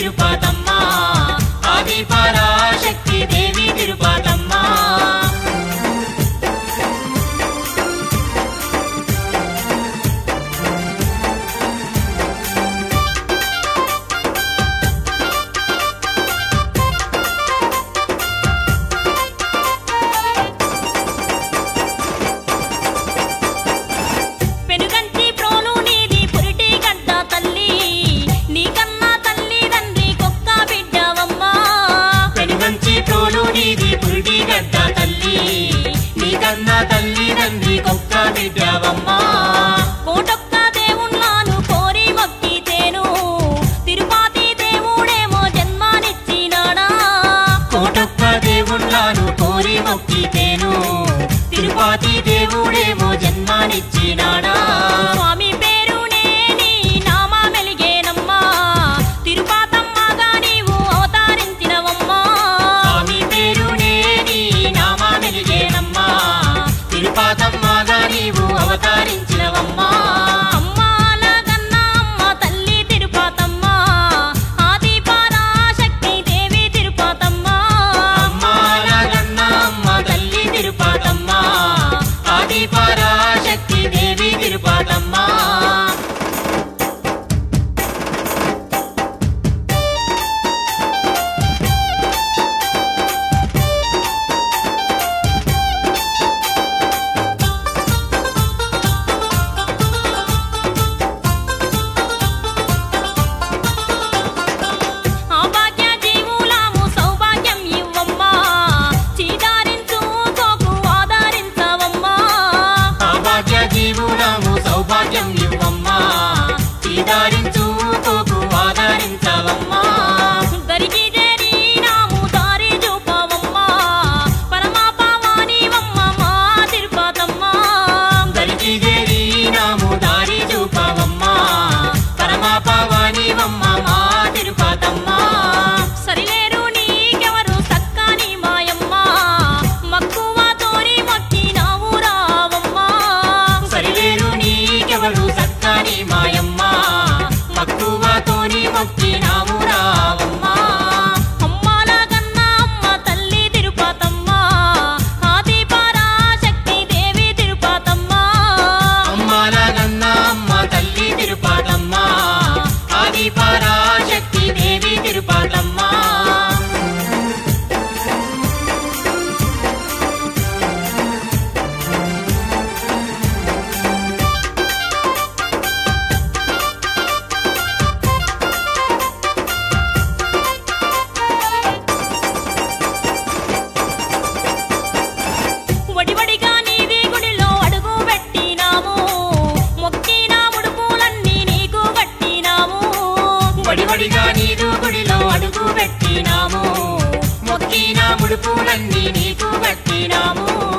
తిరుపతమ్మ ఆది పరాశక్తి దేవి తిరుపతమ్మ తల్లి తండ్రి కొక్క బిడ్డవమ్మ కోటొక్క దేవుళ్ళను కోరి మొక్కితేను తిరుపతి దేవుడేమో జన్మనిచ్చినాడా కోటొక్క దేవుళ్ళను కోరి మొక్కితేను తిరుపతి దేవుడేమో జన్మనిచ్చినాడా స్వామి పేరునే నీ నామమెలిగేనమ్మా తిరుపతమ్మగా నీవు అవతరించినవమ్మా స్వామి పేరునే నీ నామమెలిగేనమ్మా తిరుపతమ్మగా నీవు అవతరించినవమ్మా అమ్మాలగన్న అమ్మ తల్లి తిరుపతమ్మ ఆది పరాశక్తి దేవి తిరుపతమ్మ అమ్మాలగన్న అమ్మ తల్లి తిరుపతమ్మ ఆది పరాశక్తి దేవి తిరుపతమ్మ సౌభాగ్యం ఇవ్వమ్మా చీదారించు కోకు ఆదరించవమ్మా దరికి చేరినాము దారి చూపవమ్మా పరమాపవానివమ్మ మా తిరుపతమ్మ దరికి చేరినాము దారి చూపవమ్మా పరమాపవానివమ్మ మా తిరుపతమ్మ సరిలేరు నీకెవరు సక్కని మాయమ్మ మక్కువతోని మొక్కినావు రావమ్మా సరిలేరు నీకెవరు సక్కని మాయమ్మ మక్కువతోని మొక్కినాము రావమ్మా అమ్మాలగన్న అమ్మ తల్లి తిరుపతమ్మ ఆది పరాశక్తి దేవి తిరుపతమ్మ అమ్మాలగన్న అమ్మ తల్లి తిరుపతమ్మ ఆది పరాశక్తి దేవి తిరుపతమ్మ వడివడిగా నీది గుడిలో అడుగు పెట్టినాము మొక్కిన ముడుపులన్నీ నీకు కట్టినాము వడివడిగా నీదు గుడిలో అడుగు పెట్టినాము మొక్కిన ముడుపులన్నీ నీకు కట్టినాము